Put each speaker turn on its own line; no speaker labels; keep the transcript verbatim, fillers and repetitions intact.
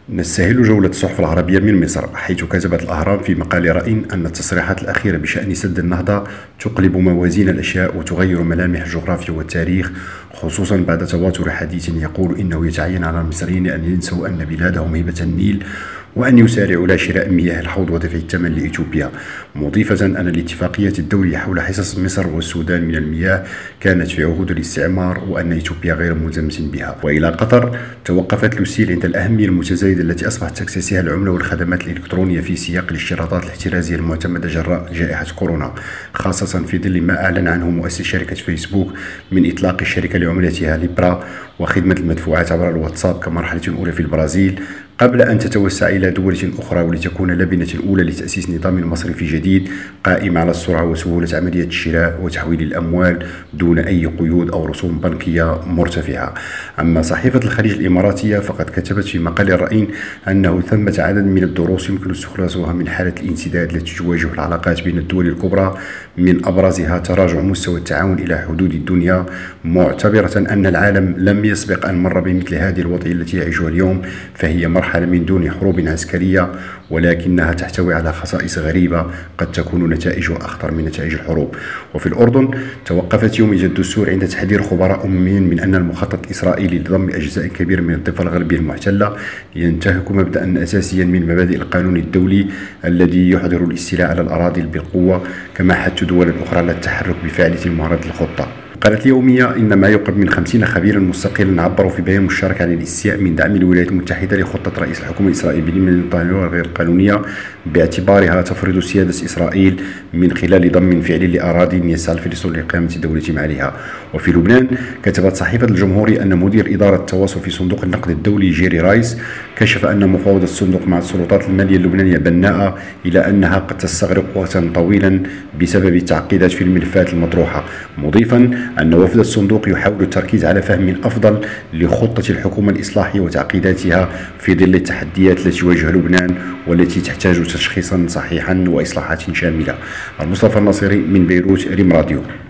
نستهل جولة الصحف العربية من مصر، حيث كتبت الأهرام في مقال رأي أن التصريحات الأخيرة بشأن سد النهضة تقلب موازين الأشياء وتغير ملامح الجغرافيا والتاريخ، خصوصا بعد تواتر حديث يقول إنه يتعين على المصريين أن ينسوا أن بلادهم هبة النيل وأن يسارعوا إلى شراء مياه الحوض ودفع الثمن لإثيوبيا، مضيفة أن الاتفاقية الدولية حول حصص مصر والسودان من المياه كانت في عهود الاستعمار وأن إثيوبيا غير ملزمة بها. وإلى قطر، توقفت لوسيل عند الأهمية المتزايدة التي أصبحت تكتسيها العملة والخدمات الإلكترونية في سياق الاشتراطات الاحترازية المعتمدة جراء جائحة كورونا، خاصة في ظل ما أعلن عنه مؤسس شركة فيسبوك من إطلاق الشركة لعملتها ليبرا وخدمة المدفوعات عبر الواتساب كمرحلة أولى في البرازيل، قبل أن تتوسع إلى دول أخرى ولتكون لبنة الأولى لتأسيس نظام مصرفي جديد قائم على السرعة وسهولة عملية الشراء وتحويل الأموال دون أي قيود أو رسوم بنكية مرتفعة. أما صحيفة الخليج الإماراتية فقد كتبت في مقال الرأي أنه ثمة عدد من الدروس يمكن استخلاصها من حالة الانسداد التي تواجه العلاقات بين الدول الكبرى، من أبرزها تراجع مستوى التعاون إلى حدود الدنيا، معتبرة أن العالم لم يسبق أن مر بمثل هذه الوضعية التي يعيشها اليوم، فهي مرحلة من دون حروب عسكرية، ولكنها تحتوي على خصائص غريبة قد تكون نتائجها أخطر من نتائج الحروب. وفي الأردن، توقفت يومية الدستور عند تحذير خبراء أمميين من أن المخطط الإسرائيلي لضم أجزاء كبيرة من الضفة الغربية المحتلة ينتهك مبدأ أساسيا من مبادئ القانون الدولي الذي يحظر الاستيلاء على الأراضي بالقوة، كما حث دول أخرى على التحرك بفاعلية معارضة الخطة. قالت اليومية إن ما يقرب من خمسين خبيرا مستقلا عبروا في بيان مشترك عن الاستياء من دعم الولايات المتحدة لخطة رئيس الحكومة الإسرائيلي بنيامين نتنياهو غير القانونية، باعتبارها تفرض سيادة إسرائيل من خلال ضم فعلي لأراضي يسعى الفلسطينيون لإقامة دولة عليها. وفي لبنان، كتبت صحيفة الجمهوري أن مدير إدارة التواصل في صندوق النقد الدولي جيري رايس كشف أن مفاوضة الصندوق مع السلطات المالية اللبنانية بناءة، إلى أنها قد تستغرق وقتا طويلا بسبب التعقيدات في الملفات المطروحة، مضيفا أن وفد الصندوق يحاول التركيز على فهم أفضل لخطة الحكومة الإصلاحية وتعقيداتها في ظل التحديات التي تواجه لبنان والتي تحتاج تشخيصا صحيحا وإصلاحات شاملة. المصطفى الناصري من بيروت، ريم راديو.